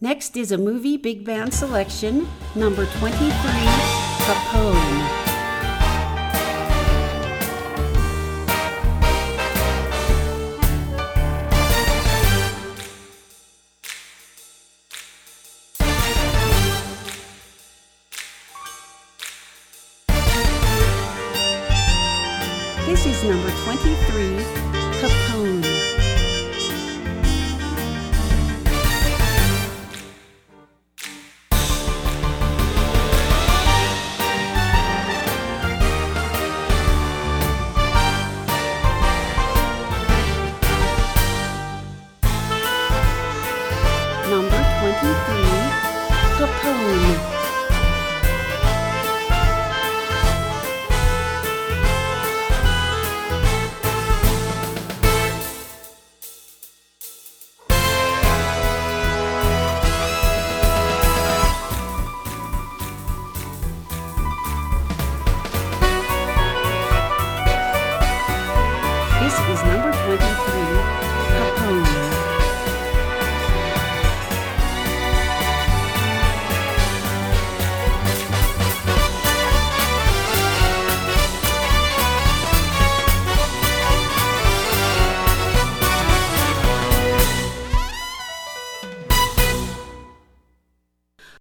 Next is a movie big band selection, number 23, Capone. This is number 23, Capone. Number 23, Capone. This is number 23,